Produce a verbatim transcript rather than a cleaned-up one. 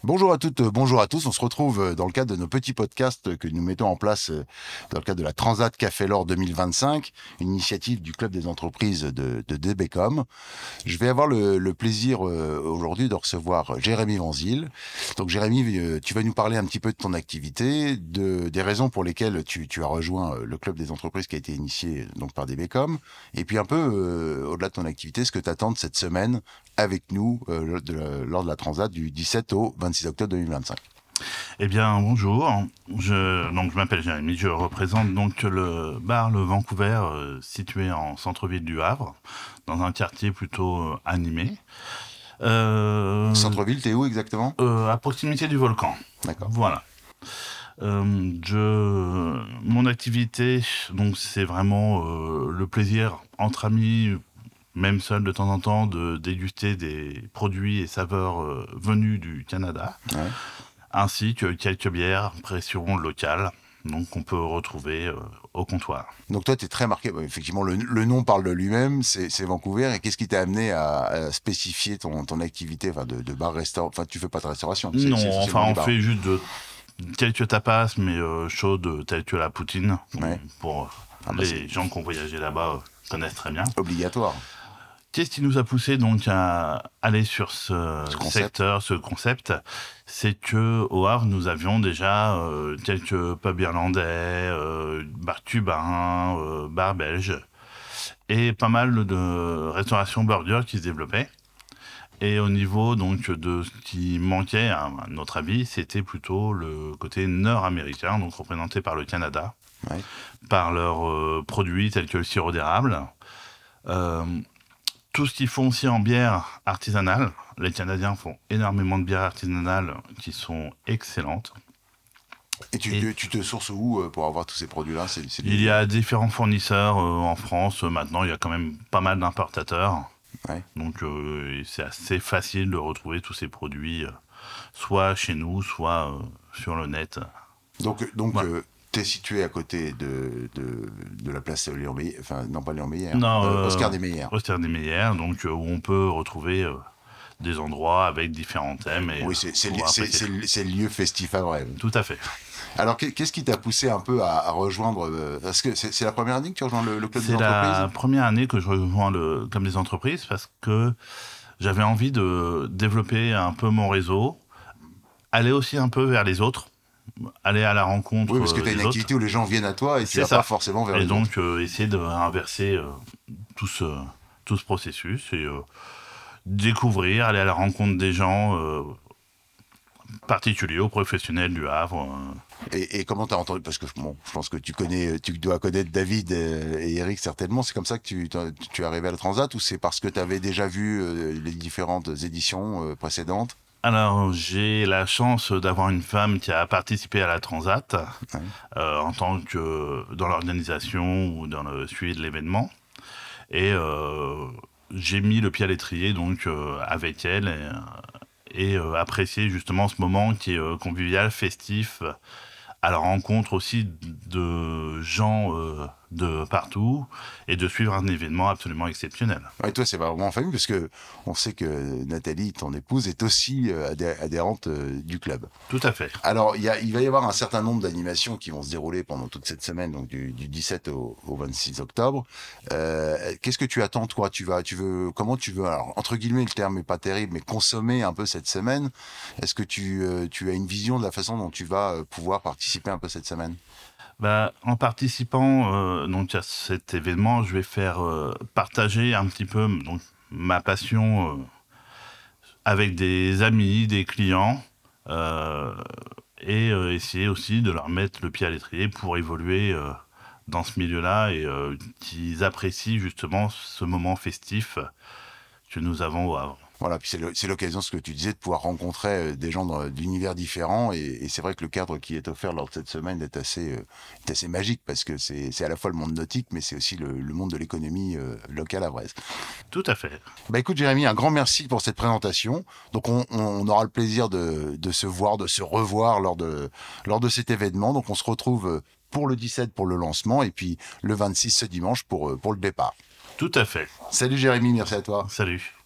Bonjour à toutes, euh, bonjour à tous. On se retrouve euh, dans le cadre de nos petits podcasts que nous mettons en place euh, dans le cadre de la Transat Café L'Or deux mille vingt-cinq, une initiative du Club des entreprises de, de D B C O M. Je vais avoir le, le plaisir euh, aujourd'hui de recevoir Jérémy Vanzil. Donc Jérémy, euh, tu vas nous parler un petit peu de ton activité, de, des raisons pour lesquelles tu, tu as rejoint euh, le Club des entreprises qui a été initié donc par D B C O M, et puis un peu euh, au-delà de ton activité, ce que tu attends de cette semaine avec nous euh, de, lors de la Transat du dix-sept au vingt-six octobre deux mille vingt-cinq. Eh bien, bonjour. Je, donc, je m'appelle Jérémy. Je représente donc le bar Le Vancouver, euh, situé en centre-ville du Havre, dans un quartier plutôt euh, animé. Euh, Centre-ville, t'es où exactement? euh, à proximité du volcan. D'accord. Voilà. Euh, je, mon activité, donc, c'est vraiment euh, le plaisir entre amis, même seul de temps en temps, de déguster des produits et saveurs euh, venus du Canada. Ouais. Ainsi que quelques bières pression locale, donc qu'on peut retrouver euh, au comptoir. Donc toi, tu es très marqué. Bon, effectivement, le, le nom parle de lui-même, c'est, c'est Vancouver. Et qu'est-ce qui t'a amené à, à spécifier ton, ton activité enfin, de, de bar-restaurant? Enfin, tu fais pas de restauration, c'est, c'est Non, enfin essentiellement du on bar. fait juste de, quelques tapas, mais euh, chaudes, telles que la poutine, Ouais. pour Ah bah, c'est les gens qui ont voyagé là-bas euh, connaissent très bien. obligatoire, Qu'est-ce qui nous a poussé donc à aller sur ce ce concept. secteur, ce concept? C'est que au Havre, nous avions déjà euh, quelques pubs irlandais, euh, bar cubains, euh, bar belges, et pas mal de restauration burger qui se développaient. Et au niveau donc de ce qui manquait, à notre avis, c'était plutôt le côté nord-américain, donc représenté par le Canada, Ouais. par leurs euh, produits tels que le sirop d'érable. Euh, tout ce qu'ils font aussi en bière artisanale. Les Canadiens font énormément de bières artisanales qui sont excellentes. Et tu, Et te- tu te sources où euh, pour avoir tous ces produits-là? C'est, c'est il des... y a différents fournisseurs euh, en France. Maintenant, il y a quand même pas mal d'importateurs. Ouais. Donc euh, c'est assez facile de retrouver tous ces produits, euh, soit chez nous, soit euh, sur le net. Donc, donc Voilà. euh, tu es situé à côté de, de, de la place Léon Meyer, enfin, non pas Léon Meyer, Non, euh, euh, Oscar Desmeyer. Austère des Meillères, donc euh, où on peut retrouver euh, des endroits avec différents thèmes et euh, Oui, c'est, c'est, li- pouvoir c'est, apprécier. c'est, c'est le lieu festif à vrai. Tout à fait. Alors, qu'est- qu'est-ce qui t'a poussé un peu à, à rejoindre euh, Parce que c'est, c'est la première année que tu rejoins le, le club des C'est entreprises? la première année que je rejoins le Club des entreprises parce que j'avais envie de développer un peu mon réseau, aller aussi un peu vers les autres, aller à la Oui, rencontre parce que euh, tu as une des autres. activité où les gens viennent à toi et tu C'est vas pas ça. forcément vers Et les autres. donc, euh, essayer de inverser euh, tout, ce, tout ce processus et euh, découvrir, aller à la rencontre des gens euh, particuliers ou professionnels du Havre. euh. Et, et comment tu as entendu? Parce que bon, je pense que tu connais, tu dois connaître David euh, et Eric certainement. C'est comme ça que tu, t'as- tu es arrivé à la Transat ou c'est parce que tu avais déjà vu euh, les différentes éditions euh, précédentes? Alors, j'ai la chance d'avoir une femme qui a participé à la Transat Ouais. euh, en tant que dans l'organisation ou dans le suivi de l'événement. Et euh, j'ai mis le pied à l'étrier donc euh, avec elle et, et euh, apprécier justement ce moment qui est euh, convivial, festif, à la rencontre aussi de gens euh, de partout et de suivre un événement absolument exceptionnel. Ouais, toi, c'est vraiment en famille parce que on sait que Nathalie, ton épouse, est aussi euh, adhé- adhérente euh, du club. Tout à fait. Alors, il, y a, il va y avoir un certain nombre d'animations qui vont se dérouler pendant toute cette semaine, donc du, du dix-sept au, au vingt-six octobre. Euh, qu'est-ce que tu attends, toi? Tu vas, tu veux, comment tu veux, alors, entre guillemets, le terme est pas terrible, mais consommer un peu cette semaine. Est-ce que tu, euh, tu as une vision de la façon dont tu vas euh, pouvoir participer un peu cette semaine? Bah, en participant euh, donc à cet événement, je vais faire euh, partager un petit peu donc, ma passion euh, avec des amis, des clients, euh, et euh, essayer aussi de leur mettre le pied à l'étrier pour évoluer euh, dans ce milieu-là et euh, qu'ils apprécient justement ce moment festif que nous avons au Havre. Voilà, puis c'est le- c'est l'occasion, ce que tu disais, de pouvoir rencontrer euh, des gens dans- d'univers différents. Et, et c'est vrai que le cadre qui est offert lors de cette semaine est assez, euh, est assez magique parce que c'est c'est à la fois le monde nautique, mais c'est aussi le, le monde de l'économie euh, locale à Brest. Tout à fait. Bah écoute, Jérémy, un grand merci pour cette présentation. Donc on, on aura le plaisir de, de se voir, de se revoir lors de, lors de cet événement. Donc on se retrouve euh, pour le dix-sept pour le lancement et puis le vingt-six ce dimanche pour, euh, pour le départ. Tout à fait. Salut Jérémy, merci à toi. Salut.